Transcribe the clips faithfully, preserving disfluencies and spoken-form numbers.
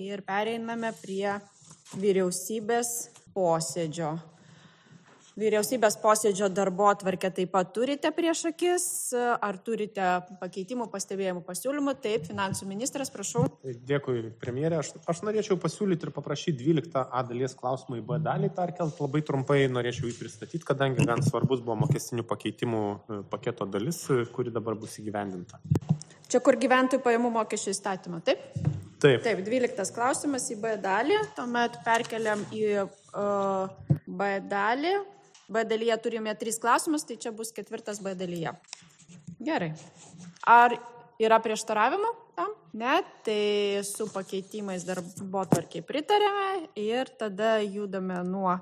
ir pereiname prie vyriausybės posėdžio. Vyriausybės posėdžio darbotvarkę taip pat turite prieš akis. Ar turite pakeitimų, pastebėjimų, pasiūlymų? Taip, finansų ministras, prašau. Dėkui, premjerė. Aš, aš norėčiau pasiūlyti ir paprašyti dvyliktą A dalies klausimą į B dalį perkelt. Labai trumpai norėčiau jį pristatyti, kadangi gan svarbus buvo mokestinių pakeitimų paketo dalis, kuri dabar bus įgyvendinta. Čia kur gyventojų pajamų mokesčių įstatymą, taip? Taip. Taip, dvyliktas klausimas į B dalį. Tuomet perkeliam į uh, B dalį. B dalyje turime tris klausimus, tai čia bus ketvirtas B dalyje. Gerai. Ar yra prieštaravimų tam? Ne, tai su pakeitimais darbotvarkei pritarėme ir tada judame nuo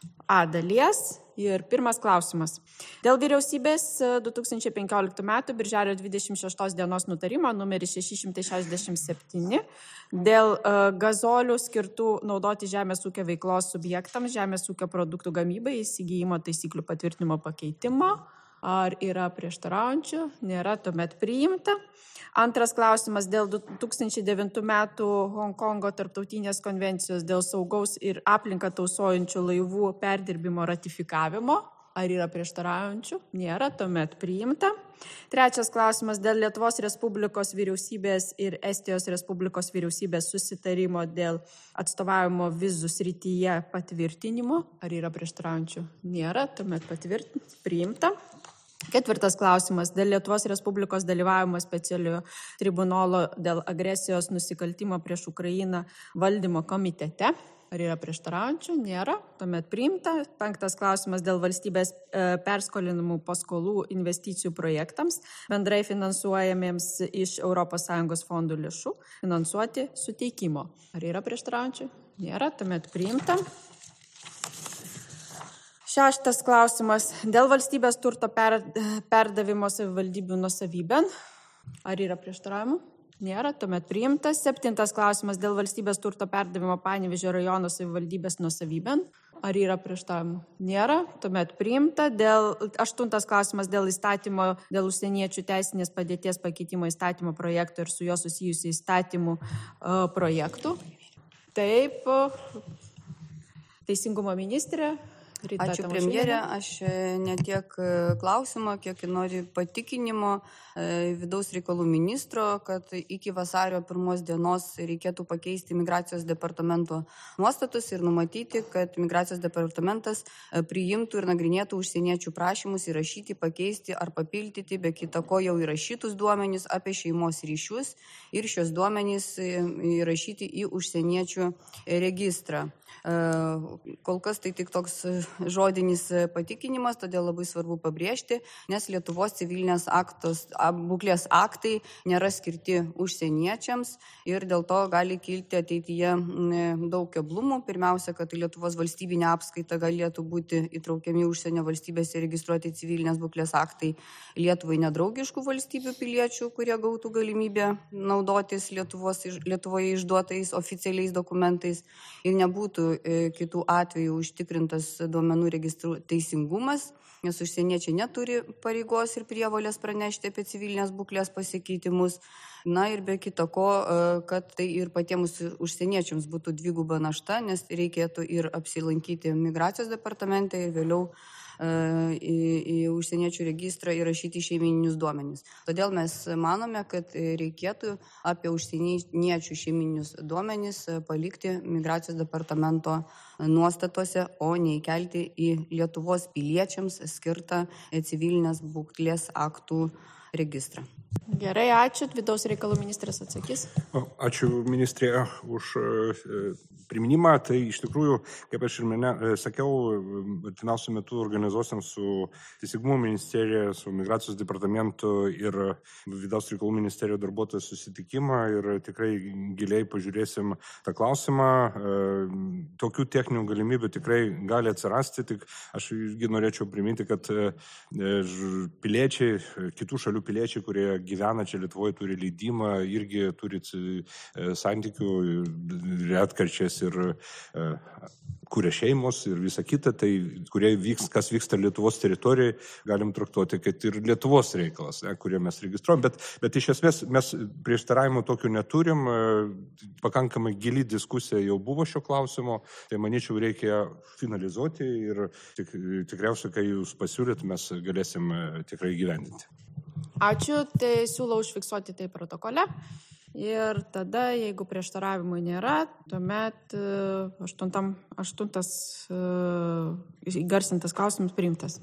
A dalies. Ir pirmas klausimas. Dėl vyriausybės du tūkstančiai penkioliktų metų birželio dvidešimt šeštos dienos nutarimo numeris šeši šimtai šešiasdešimt septyni dėl uh, gazolių skirtų naudoti žemės ūkio veiklos subjektams žemės ūkio produktų gamybai įsigijimo taisyklių patvirtinimo pakeitimo. Ar yra prieštaraujančių? Nėra, tuomet priimta. Antras klausimas dėl du tūkstančiai devintų metų Honkongo tarptautinės konvencijos dėl saugaus ir aplinką tausojančių laivų perdirbimo ratifikavimo. Ar yra prieštaraujančių? Nėra, tuomet priimta. Trečias klausimas dėl Lietuvos Respublikos vyriausybės ir Estijos Respublikos vyriausybės susitarimo dėl atstovavimo vizų srityje patvirtinimo. Ar yra prieštaraujančių? Nėra, tuomet patvirtinta, priimta. Ketvirtas klausimas dėl Lietuvos Respublikos dalyvavimo specialiojo tribunolo dėl agresijos nusikaltimo prieš Ukrainą valdymo komitete. Ar yra prieštaraujančių? Nėra, tuomet priimta. Penktas klausimas dėl valstybės e, perskolinamų paskolų investicijų projektams, bendrai finansuojamiems iš Europos Sąjungos fondų lėšų, finansuoti suteikimo. Ar yra prieštaraujančių? Nėra, tuomet priimta. Šeštas klausimas dėl valstybės turto per, perdavimo savivaldybių nuosavybėn. Ar yra prieštaravimų? Nėra, tuomet priimtas. Septintas klausimas dėl valstybės turto perdavimo Panevėžio rajono savivaldybės nuosavybėn. Ar yra prieštaravimų? Nėra, tuomet priimta. Dėl, aštuntas klausimas dėl įstatymo, dėl užsieniečių teisinės padėties pakeitimo įstatymo projektų ir su juo susijusių įstatymų uh, projektų. Taip, Teisingumo ministrė. Rita Ačiū premjerė, aš ne tiek klausimą, kiek noriu patikinimo vidaus reikalų ministro, kad iki vasario pirmos dienos reikėtų pakeisti migracijos departamento nuostatus ir numatyti, kad migracijos departamentas priimtų ir nagrinėtų užsieniečių prašymus įrašyti, pakeisti ar papildyti, be kita ko jau įrašytus duomenys apie šeimos ryšius ir šios duomenys įrašyti į užsieniečių registrą. Kol kas tai tik toks žodinis patikinimas, todėl labai svarbu pabrėžti, nes Lietuvos civilinės aktos, būklės aktai nėra skirti užsieniečiams ir dėl to gali kilti ateityje daug keblumų. Pirmiausia, kad Lietuvos valstybinė apskaita galėtų būti įtraukiami užsienio valstybėse registruoti civilinės būklės aktai Lietuvai nedraugiškų valstybių piliečių, kurie gautų galimybę naudotis Lietuvos, Lietuvoje išduotais oficialiais dokumentais ir nebūtų kitų atvejų užtikrintas duomenų registrų teisingumas, nes užsieniečiai neturi pareigos ir prievolės pranešti apie civilinės būklės pasikeitimus. Na ir be kita ko, kad tai ir patiems užsieniečiams būtų dviguba našta, nes reikėtų ir apsilankyti migracijos departamente ir vėliau į, į užsieniečių registrą įrašyti šeimininius duomenys. Todėl mes manome, kad reikėtų apie užsieniečių šeimininius duomenys palikti migracijos departamento nuostatose, o neįkelti į Lietuvos piliečiams skirtą civilinės būklės aktų registrą. Gerai, ačiū. Vidaus reikalų ministras atsakys. Ačiū ministrė už priminimą. Tai iš tikrųjų, kaip aš ir mane, sakiau, artimiausiu metu organizuosim su Teisingumo ministerija, su Migracijos departamentu ir Vidaus reikalų ministerijos darbuotojų susitikimą ir tikrai giliai pažiūrėsim tą klausimą. Tokių techninių galimybių tikrai gali atsirasti, tik aš irgi norėčiau priminti, kad piliečiai, kitų šalių piliečiai, kurie gyvena čia Lietuvoje, turi leidimą, irgi turi santykių retkarčiais ir kuria šeimos ir visa kita, tai kurie vyks, kas vyksta Lietuvos teritorijoje, galim traktuoti, kad ir Lietuvos reikalas, ne, kurie mes registruojam, bet, bet iš esmės mes prieštaravimų tokių neturim, pakankamai gili diskusija jau buvo šio klausimo, tai manyčiau reikia finalizuoti ir tik, tikriausiai, kai jūs pasiūlyt, mes galėsim tikrai gyvendinti. Ačiū, tai siūlau užfiksuoti tai protokole. Ir tada, jeigu prieštaravimų nėra, tuomet aštuntam, aštuntas įgarsintas klausimas priimtas.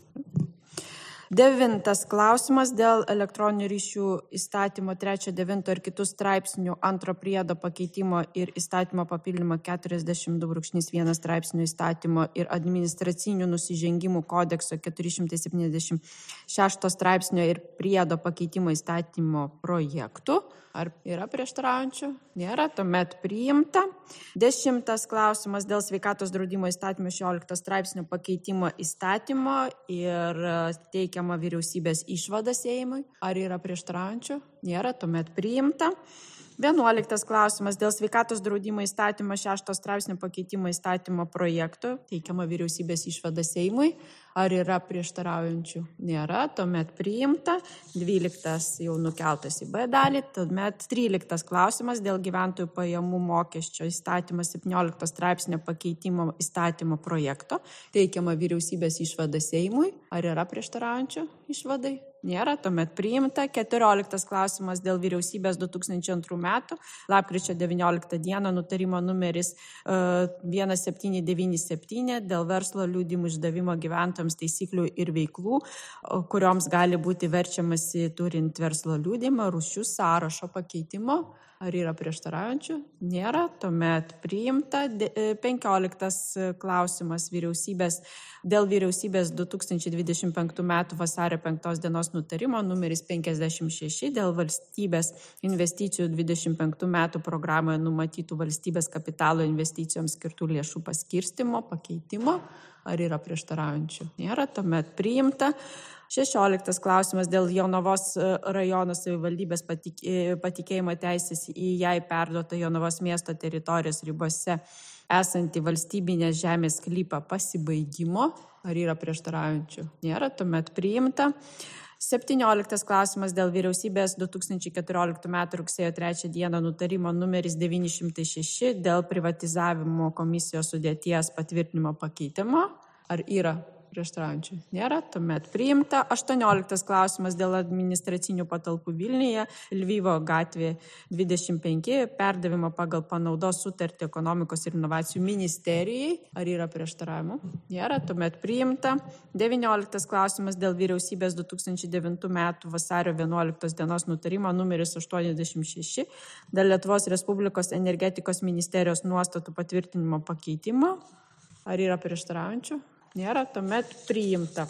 Devintas klausimas dėl elektroninių ryšių įstatymo trečio, devinto ir kitų straipsnių antro priedo pakeitimo ir įstatymo papildymo keturiasdešimt du brūkšnys vienas straipsnių įstatymo ir administracinių nusižengimų kodekso keturi šimtai septyniasdešimt šešto straipsnio ir priedo pakeitimo įstatymo projektų. Ar yra prieštaraujančių? Nėra, tuomet priimta. Dešimtas klausimas dėl sveikatos draudimo įstatymo šešiolikto straipsnio pakeitimo įstatymo ir teikiama vyriausybės išvada Seimui. Ar yra prieštaraujančių? Nėra, tuomet priimta. Vienuoliktas klausimas dėl sveikatos draudimo įstatymo šešto straipsnio pakeitimo įstatymo projektų. Teikiama vyriausybės išvada Seimui. Ar yra prieštaraujančių? Nėra, tuomet priimta. Dvyliktas jau nukeltas į B dalį. Tuomet tryliktas klausimas dėl gyventojų pajamų mokesčio įstatymo septyniolikto straipsnio pakeitimo įstatymo projekto. Teikiama vyriausybės išvada Seimui. Ar yra prieštaraujančių išvadai? Nėra, tuomet priimta. keturioliktas klausimas dėl vyriausybės du tūkstančiai antrų metų, lapkričio devynioliktą dieną nutarimo numeris uh, vienas septyni devyni septyni dėl verslo liudijimų išdavimo gyventojams taisyklių ir veiklų, kurioms gali būti verčiamasi turint verslo liudijimą, rūšių sąrašo pakeitimo. Ar yra prieštaraujančių? Nėra, tuomet priimta. penkioliktas klausimas vyriausybės, dėl vyriausybės du tūkstančiai dvidešimt penktų metų vasario penktos dienos nutarimo numeris penkiasdešimt šeši dėl valstybės investicijų dvidešimt penktų metų programoje numatytų valstybės kapitalo investicijoms skirtų lėšų paskirstymo, pakeitimo. Ar yra prieštaraujančių? Nėra, tuomet priimta. šešioliktas klausimas dėl Jonavos rajono savivaldybės patikėjimo teisės į jai perduotą Jonavos miesto teritorijos ribose esantį valstybinės žemės sklypą pasibaigimo. Ar yra prieštaraujančių? Nėra, tuomet priimta. septynioliktas klausimas dėl vyriausybės du tūkstančiai keturioliktų metų rugsėjo trečią dieną nutarimo numeris devyni šimtai šeši dėl privatizavimo komisijos sudėties patvirtinimo pakeitimo. Ar yra prieštaraujančių? Nėra, tuomet priimta. aštuonioliktas klausimas dėl administracinių patalpų Vilniuje, Lvivo gatvė dvidešimt penki, perdavimo pagal panaudos sutartį ekonomikos ir inovacijų ministerijai. Ar yra prieštaravimų? Nėra, tuomet priimta. devynioliktas klausimas dėl vyriausybės du tūkstančiai devintų metų vasario vienuoliktos dienos nutarimo numeris aštuoniasdešimt šeši dėl Lietuvos Respublikos energetikos ministerijos nuostatų patvirtinimo pakeitimo. Ar yra prieštaraujančių? Nėra, tuomet priimta.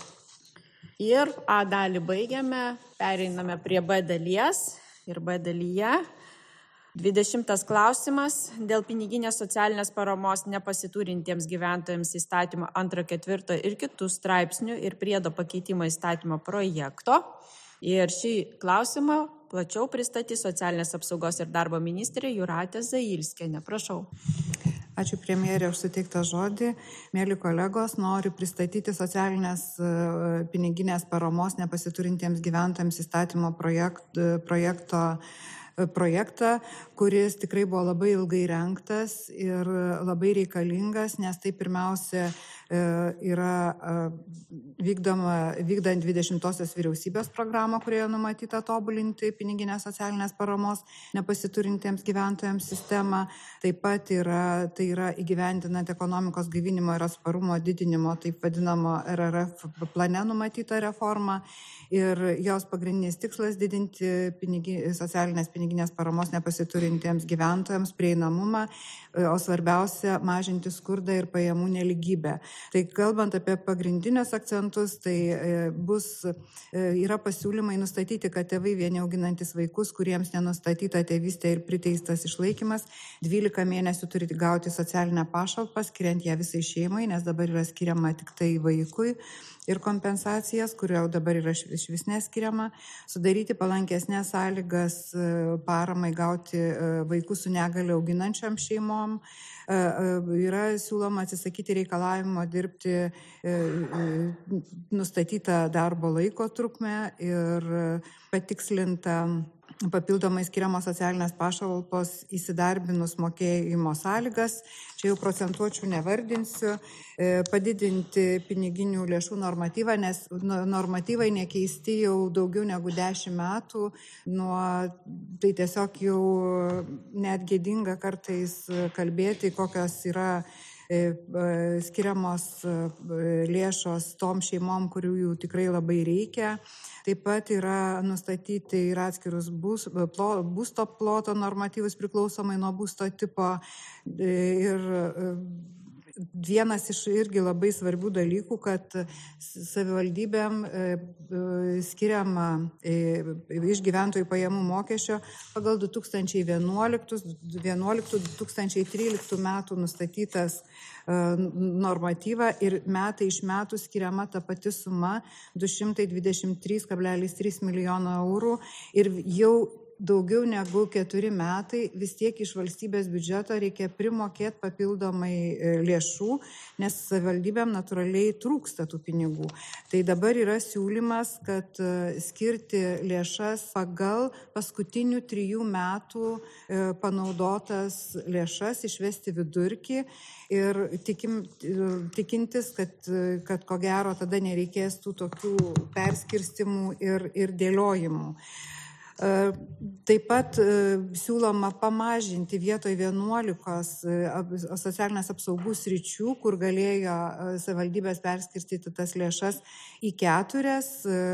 Ir A dalį baigiame, pereiname prie B dalies. Ir B dalyje dvidešimtas klausimas dėl piniginės socialinės paramos nepasiturintiems gyventojams įstatymo antro, ketvirto ir kitų straipsnių ir priedo pakeitimo įstatymo projekto. Ir šį klausimą plačiau pristatys socialinės apsaugos ir darbo ministrė Jūratė Zailskienė. Prašau. Ačiū premjerė už suteiktą žodį. Mėly kolegos, noriu pristatyti socialinės piniginės paramos nepasiturintiems gyventojams įstatymo projekt, projekto, projektą, kuris tikrai buvo labai ilgai rengtas ir labai reikalingas, nes tai pirmiausia yra vykdoma, vykdant dvidešimtosios vyriausybės programą, kurioje numatyta tobulinti piniginės socialinės paramos nepasiturintiems gyventojams sistemą. Taip pat yra, tai yra įgyvendinant ekonomikos gaivinimo ir atsparumo didinimo, taip vadinamo R R F plane numatyta reforma. Ir jos pagrindinis tikslas didinti pinigi, socialinės piniginės paramos nepasiturintiems gyventojams prieinamumą, o svarbiausia mažinti skurdą ir pajamų neligybę. Tai kalbant apie pagrindinius akcentus, tai bus, yra pasiūlymai nustatyti, kad tėvai vieni auginantis vaikus, kuriems nenustatyta tėvystė ir priteistas išlaikymas, dvylika mėnesių turi gauti socialinę pašalpą, skiriant ją visai šeimai, nes dabar yra skiriama tik tai vaikui. ir kompensacijas, kurio dabar yra iš vis neskiriama, sudaryti palankesnės sąlygas paramai gauti vaikų su negale auginančiam šeimom. Yra siūloma atsisakyti reikalavimo dirbti nustatytą darbo laiko trukmę ir patikslinta papildomai skiriamos socialinės pašalpos įsidarbinus mokėjimo sąlygas, čia jau procentuočių nevardinsiu, padidinti piniginių lėšų normatyvą, nes normatyvai nekeisti jau daugiau negu dešimt metų, nuo, tai tiesiog jau net gėdinga kartais kalbėti, kokios yra skiriamos lėšos tom šeimom, kurių jų tikrai labai reikia. Taip pat yra nustatyti ir atskirus būsto ploto normatyvus priklausomai nuo būsto tipo. Ir vienas iš irgi labai svarbių dalykų, kad savivaldybėm skiriama iš gyventojų pajamų mokesčio pagal du tūkstančiai vienuoliktų du tūkstančiai tryliktų metų nustatytas normatyvą ir metai iš metų skiriama ta pati suma du šimtai dvidešimt trys kablelis trys milijono eurų ir jau daugiau negu keturi metai vis tiek iš valstybės biudžeto reikia primokėti papildomai lėšų, nes savivaldybėm natūraliai trūksta tų pinigų. Tai dabar yra siūlymas, kad skirti lėšas pagal paskutinių trijų metų panaudotas lėšas, išvesti vidurkį ir tikim, tikintis, kad, kad ko gero tada nereikės tų tokių perskirstimų ir, ir dėliojimų. Taip pat siūloma pamažinti vietoj vienuolikos socialinės apsaugų sričių, kur galėjo savivaldybės perskirstyti tas lėšas į keturias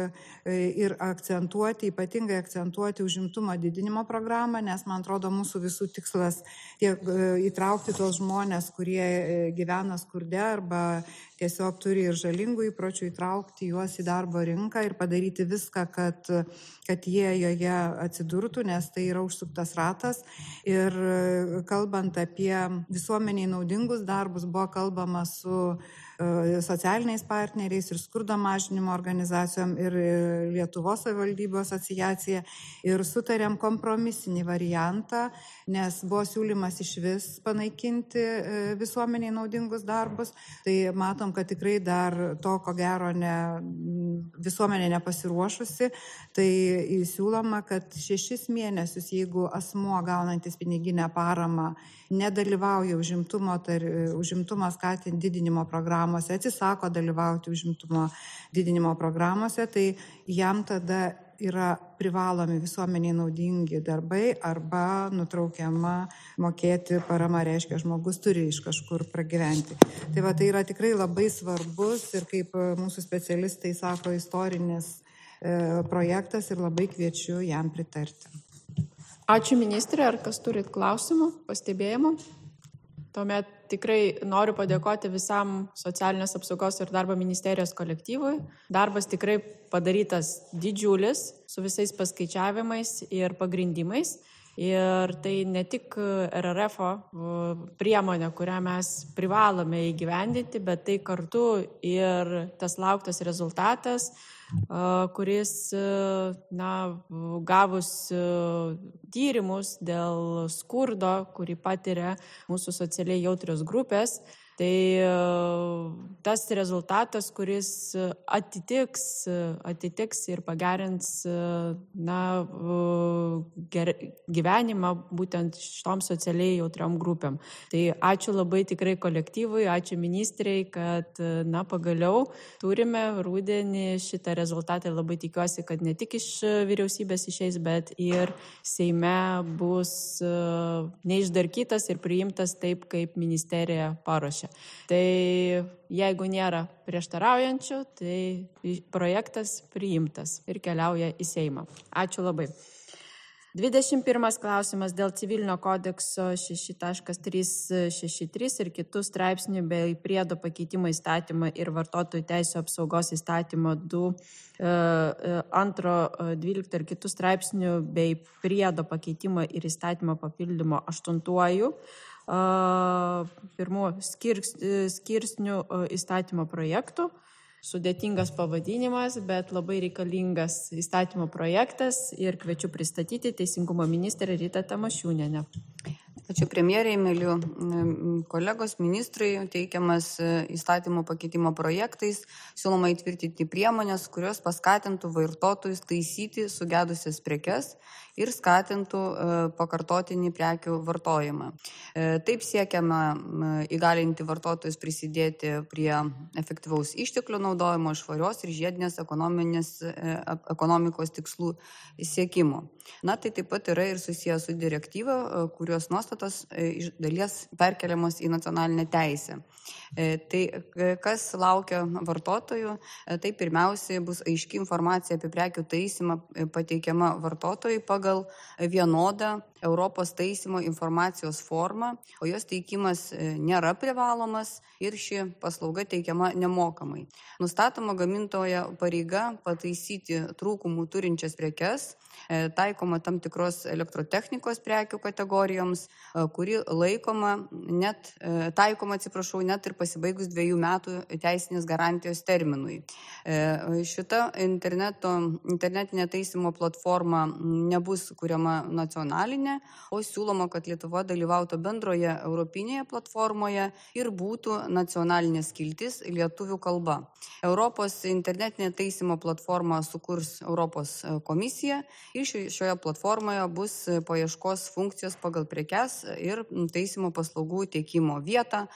ir akcentuoti, ypatingai akcentuoti užimtumo didinimo programą, nes man atrodo mūsų visų tikslas tiek įtraukti tos žmonės, kurie gyvena skurde arba tiesiog turi ir žalingų įpročių, įtraukti juos į darbo rinką ir padaryti viską, kad, kad jie joje atsidurtų, nes tai yra užsuktas ratas. Ir kalbant apie visuomeniai naudingus darbus, buvo kalbama su socialiniais partneriais ir skurdo mažinimo organizacijom ir Lietuvos savivaldybių asociacija ir sutarėm kompromisinį variantą, nes buvo siūlymas iš vis panaikinti visuomeniai naudingus darbus. Tai matom, kad tikrai dar to, ko gero, ne, visuomenė nepasiruošusi. Tai siūloma, kad šešis mėnesius, jeigu asmuo gaunantis piniginę paramą nedalyvauja užimtumo, tar, užimtumo skatinimo didinimo programuose, atsisako dalyvauti užimtumo didinimo programuose, tai jam tada yra privalomi visuomeniai naudingi darbai arba nutraukiama mokėti parama, reiškia, žmogus turi iš kažkur pragyventi. Tai va, tai yra tikrai labai svarbus ir kaip mūsų specialistai sako, istorinis e, projektas ir labai kviečiu jam pritarti. Ačiū ministrė, ar kas turit klausimų, pastebėjimų? Tuomet tikrai noriu padėkoti visam socialinės apsaugos ir darbo ministerijos kolektyvui. Darbas tikrai padarytas didžiulis, su visais paskaičiavimais ir pagrindimais. Ir tai ne tik R R F priemonė, kurią mes privalome įgyvendinti, bet tai kartu ir tas lauktas rezultatas, kuris, na, gavus tyrimus dėl skurdo, kurį patiria mūsų socialiai jautrios grupės, tai tas rezultatas, kuris atitiks, atitiks ir pagerins, na, ger, gyvenimą būtent šitom socialiai jautriom grupėm. Tai ačiū labai tikrai kolektyvui, ačiū ministrei, kad, na, pagaliau turime rudenį šitą rezultatą ir labai tikiuosi, kad ne tik iš vyriausybės išeis, bet ir Seime bus neišdarkytas ir priimtas taip, kaip ministerija paruošė. Tai jeigu nėra prieštaraujančių, tai projektas priimtas ir keliauja į Seimą. Ačiū labai. dvidešimt pirmas klausimas dėl civilinio kodekso šeši trys šeši trys ir kitų straipsnių bei priedo pakeitimo įstatymą ir vartotojų teisių apsaugos įstatymo du antro dvylikto ir kitų straipsnių bei priedo pakeitimo ir įstatymo papildymo aštuntuoju pirmų skirsnių įstatymo projektų. sudėtingas pavadinimas, bet labai reikalingas įstatymo projektas ir kviečiu pristatyti Teisingumo ministrę Ritą Tamašunienę. Ačiū premjeriai, mėly kolegos ministrai, teikiamas įstatymo pakeitimo projektais, siūloma įtvirtinti priemonės, kurios paskatintų vartotojus taisyti sugedusias prekes ir skatintų pakartotinį prekių vartojimą. Taip siekiama įgalinti vartotojus prisidėti prie efektyvaus išteklių naudojimo, švarios ir žiedinės ekonomikos tikslų siekimo. Na, tai taip pat yra ir susijęs su direktyva, kurios nuostatos iš dalies perkeliamos į nacionalinę teisę. Tai kas laukia vartotojų, tai pirmiausiai bus aiški informacija apie prekių taisymą pateikiama vartotojui pagal vienodą Europos taisymo informacijos formą, o jos teikimas nėra privalomas ir ši paslauga teikiama nemokamai. Nustatoma gamintojo pareiga pataisyti trūkumų turinčias prekes, taikoma tam tikros elektrotechnikos prekių kategorijoms, kuri laikoma net, taikoma, atsiprašau, net ir pasibaigus dviejų metų teisinės garantijos terminui. Šita interneto, internetinė taisymo platforma nebus kuriama nacionalinė, o siūloma, kad Lietuva dalyvautų bendroje europinėje platformoje ir būtų nacionalinė skiltis lietuvių kalba. Europos internetinė taisymo platforma sukurs Europos komisija ir šioje platformoje bus paieškos funkcijos pagal prekes ir taisymo paslaugų teikimo vietą,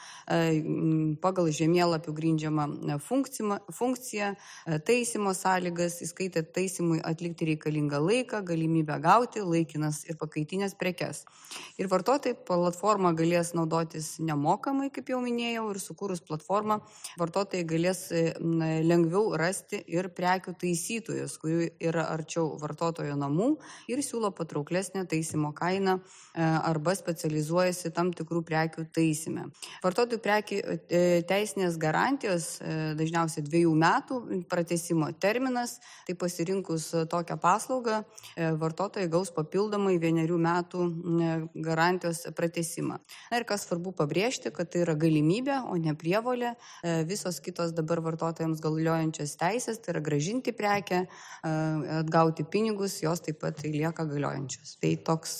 pagal žemėlapių grindžiamą funkciją, taisymo sąlygas, įskaitant taisymui atlikti reikalingą laiką, galimybę gauti laikinas ir pakaitinės prekes. Ir vartotojai platformą galės naudotis nemokamai, kaip jau minėjau, ir sukūrus platformą vartotojai galės lengviau rasti ir prekių taisytojus, kurių yra arčiau vartotojo namų ir siūlo patrauklesnę taisymo kainą arba specializuojasi tam tikrų prekių taisyme. Vartotojų prekių teisinės garantijos dažniausiai dviejų metų pratęsimo terminas, tai pasirinkus tokią paslaugą vartotojai gaus papildomai vienerių metų garantijos pratęsimą. Na ir kas svarbu pabrėžti, kad tai yra galimybė, o ne prievolė. Visos kitos dabar vartotojams galiojančios teisės, tai yra grąžinti prekę, atgauti pinigus, jos taip pat lieka galiojančios. Tai toks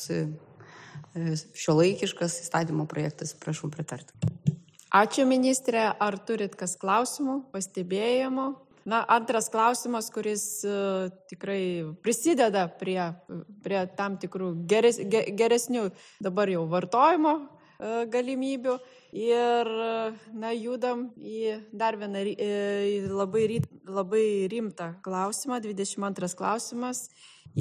šiuolaikiškas įstatymo projektas, prašau pritarti. Ačiū ministrė, ar turit kas klausimų, pastebėjimų? Na, antras klausimas, kuris uh, tikrai prisideda prie, prie tam tikrų geres, ge, geresnių dabar jau vartojimo uh, galimybių. Ir, na, judam į dar vieną į labai, labai rimtą klausimą, dvidešimt antras klausimas.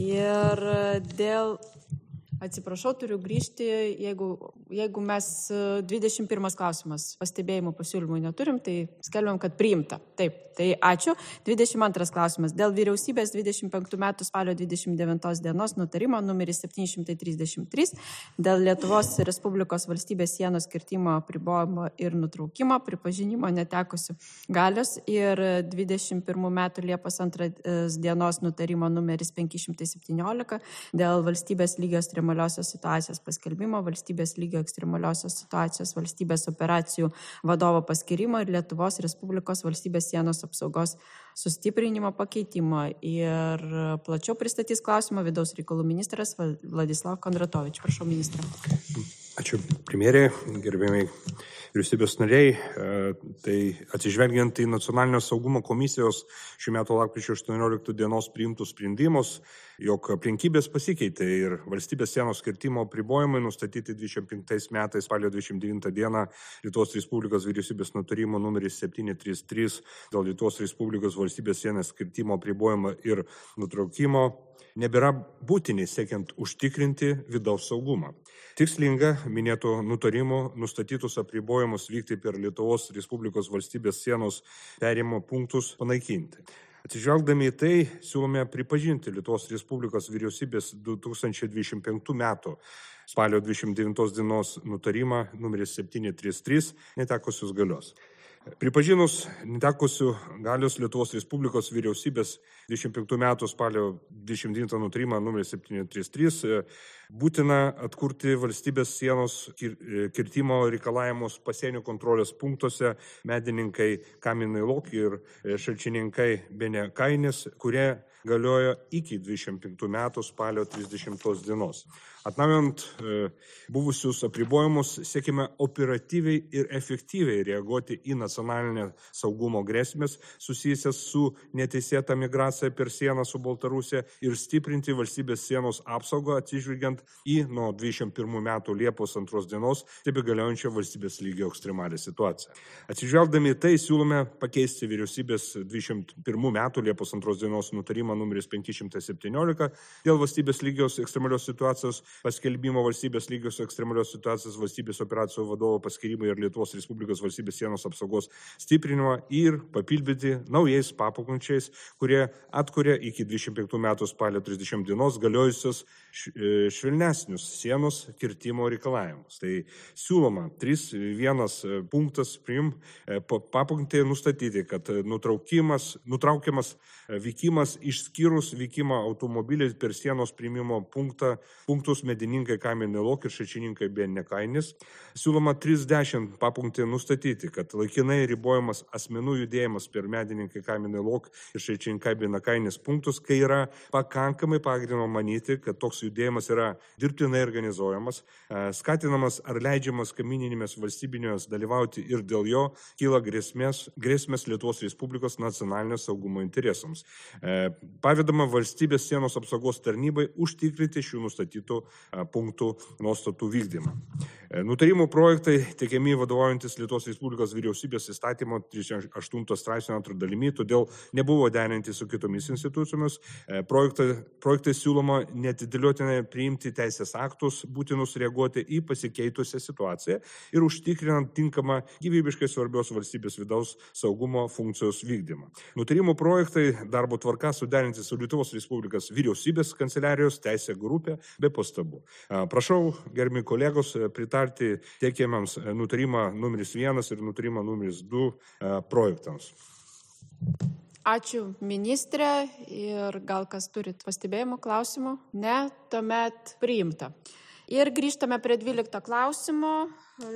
Ir dėl, atsiprašau, turiu grįžti, jeigu, jeigu mes dvidešimt pirmas klausimas pastebėjimų pasiūlymų neturim, tai skelbiam, kad priimta. Taip, tai ačiū. dvidešimt antras klausimas. Dėl vyriausybės dvidešimt penktų metų spalio dvidešimt devintos dienos nutarimo numeris septyni šimtai trisdešimt trys dėl Lietuvos Respublikos valstybės sienos kirtimo apribojimo ir nutraukimo pripažinimo netekusių galios ir dvidešimt pirmų metų Liepos antros dienos nutarimo numeris penki šimtai septyniolika dėl valstybės lygio ekstremaliosios situacijos paskelbimo, valstybės lygio ekstremaliosios situacijos valstybės operacijų vadovo paskirimo ir Lietuvos Respublikos valstybės sienos apsaugos sustiprinimo pakeitimo. Ir plačiau pristatys klausimą vidaus reikalų ministras Vladislav Kondratovič. Prašau, ministrą. Ačiū premjerė, gerbėmiai vyriausybės nariai. Tai atsižvelgiant į Nacionalinio saugumo komisijos šių metų lapkričio aštuonioliktos dienos priimtus sprendimus, jog aplinkybės pasikeitė ir valstybės sienos kirtimo apribojimai nustatyti dvidešimt penktais metais spalio dvidešimt devintą dieną Lietuvos Respublikos vyriausybės nutarimo numeris septyni trys trys dėl Lietuvos Respublikos valstybės sienos kirtimo apribojimo ir nutraukimo nebėra būtini siekiant užtikrinti vidaus saugumą. Tikslinga minėtų nutarimų nustatytus apribojimus vykti per Lietuvos Respublikos valstybės sienos perėjimo punktus panaikinti. Atsižvelgdami į tai, siūlome pripažinti Lietuvos Respublikos vyriausybės du tūkstančiai dvidešimt penktų metų spalio dvidešimt devintos dienos nutarimą numeris septyni trys trys netekusius galios. Pripažinus netekusių galios Lietuvos Respublikos vyriausybės dvidešimt penktų metų spalio dvidešimt devintą nutarimą numeris septyni trys trys, būtina atkurti valstybės sienos kirtimo reikalavimus pasienio kontrolės punktuose Medininkai, Kaminai Lok ir Šalčininkai Benekainis, kurie galiojo iki dvidešimt penktų metų spalio trisdešimtos dienos. Atnaujant e, buvusius apribojimus, siekime operatyviai ir efektyviai reaguoti į nacionalinę saugumo grėsmės susijusias su neteisėta migracija per sieną su Baltarusija ir stiprinti valstybės sienos apsaugą atsižvelgiant į nuo dvidešimt pirmų metų Liepos antros dienos tebegaliojančią valstybės lygio ekstremalią situaciją. Atsižvelgdami į tai, siūlome pakeisti vyriausybės dvidešimt pirmų metų Liepos antros dienos nutarimą numeris penki šimtai septyniolika dėl valstybės lygios ekstremalios situacijos paskelbimo valstybės lygios ekstremalios situacijos valstybės operacijų vadovo paskirimą ir Lietuvos Respublikos valstybės sienos apsaugos stiprinimą ir papildyti naujais papunkčiais, kurie atkuria iki dvidešimt penktų metų spalio trisdešimtos dienos galiojusios švelnesnius sienos kirtimo reikalavimus. Tai siūloma trys vienas punktas priim papunktėje nustatyti, kad nutraukimas, nutraukiamas vykimas išskyrus vykimą automobiliais per sienos priimimo punktą, punktus Medininkai, Kaminai Lok ir Šalčininkai Benekainis. Siūloma trisdešimt papunktėje nustatyti, kad laikinai ribojamas asmenų judėjimas per Medininkai, Kaminai Lok ir Šalčininkai Benekainis punktus, kai yra pakankamai pagrindo manyti, kad toks judėjimas yra dirbtinai organizuojamas, skatinamas ar leidžiamas kaimininėmis valstybinės dalyvauti ir dėl jo kyla grėsmės, grėsmės Lietuvos Respublikos nacionalinio saugumo interesams. Pavedama valstybės sienos apsaugos tarnybai užtikrinti šių nustatytų punktų nuostatų vykdymą. Nutarimų projektai teikiami vadovaujantis Lietuvos Respublikos vyriausybės įstatymo trisdešimt aštunto straipsnio antrą dalimi, todėl nebuvo derinti su kitomis institucijomis. Projektai, projektai siūloma netidėliotinai priimti teisės aktus, būtinus reaguoti į pasikeitusią situaciją ir užtikrinant tinkamą gyvybiškai svarbios valstybės vidaus saugumo funkcijos vykdymą. Nutarimų projektai darbo tvarka suderinti su Lietuvos Respublikos vyriausybės kanceliarijos teisė grupė be pastabų. Prašau, gerbiami kolegos, pritarti teikiamams nutarimą numeris vienas ir nutarimą numeris du projektams. Ačiū ministrė ir gal kas turit pastebėjimų, klausimų? Ne, tuomet priimta. Ir grįžtame prie dvylikto klausimo.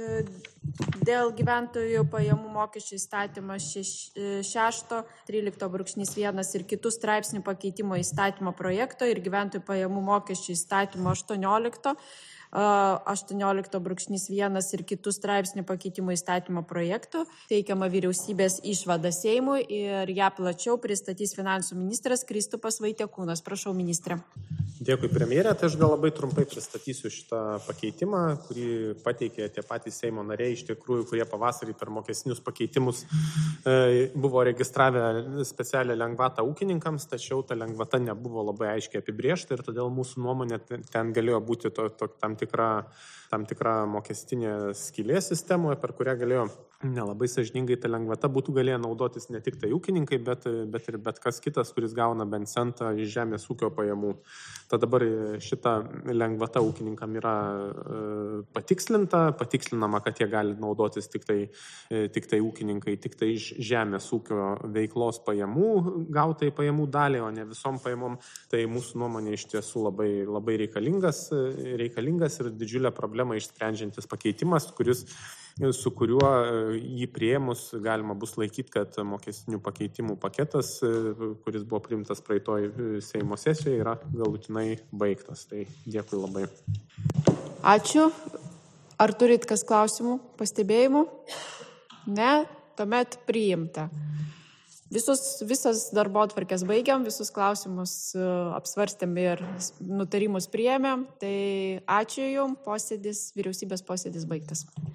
Dėl gyventojų pajamų mokesčių įstatymo šešto, trylikto brūkšnys vienas ir kitų straipsnių pakeitimo įstatymo projekto ir gyventojų pajamų mokesčių įstatymo aštuoniolikto, aštuoniolikto brūkšnys vienas ir kitų straipsnių pakeitimo įstatymo projektų teikiama vyriausybės išvada Seimui ir ją plačiau pristatys finansų ministras Kristupas Vaitiekūnas. Prašau, ministrė. Dėkui, premjerė. Tai aš gal labai trumpai pristatysiu šitą pakeitimą, kurį pateikė tie patys Seimo nariai, iš tikrųjų, kurie pavasarį per mokesinius pakeitimus e, buvo registravę specialią lengvatą ūkininkams, tačiau ta lengvata nebuvo labai aiškiai apibrėžta ir todėl mūsų nuomonė ten galėjo būti to, to, tam tikra tam tikra mokestinė skylė sistemoje, per kurią galėjo nelabai sąžiningai ta lengvata būtų galėję naudotis ne tik tai ūkininkai, bet, bet ir bet kas kitas, kuris gauna bent centą iš žemės ūkio pajamų. Tad dabar šita lengvata ūkininkam yra patikslinta, patikslinama, kad jie gali naudotis tik tai, tik tai ūkininkai, tik tai iš žemės ūkio veiklos pajamų, gautai pajamų dalį, o ne visom pajamom. Tai mūsų nuomonė iš tiesų labai, labai reikalingas, reikalingas ir didžiulė problema išsprendžiantis pakeitimas, kuris su kuriuo jį priėmus galima bus laikyti, kad mokestinių pakeitimų paketas, kuris buvo priimtas praeitoj Seimo sesijoje, yra galutinai baigtas. Tai dėkui labai. Ačiū. Ar turit kas klausimų, pastebėjimų? Ne, tuomet priimta. Visus, visas darbotvarkės baigiam, visus klausimus apsvarstėm ir nutarimus priėmėm. Tai ačiū jums, posėdis, vyriausybės posėdis baigtas.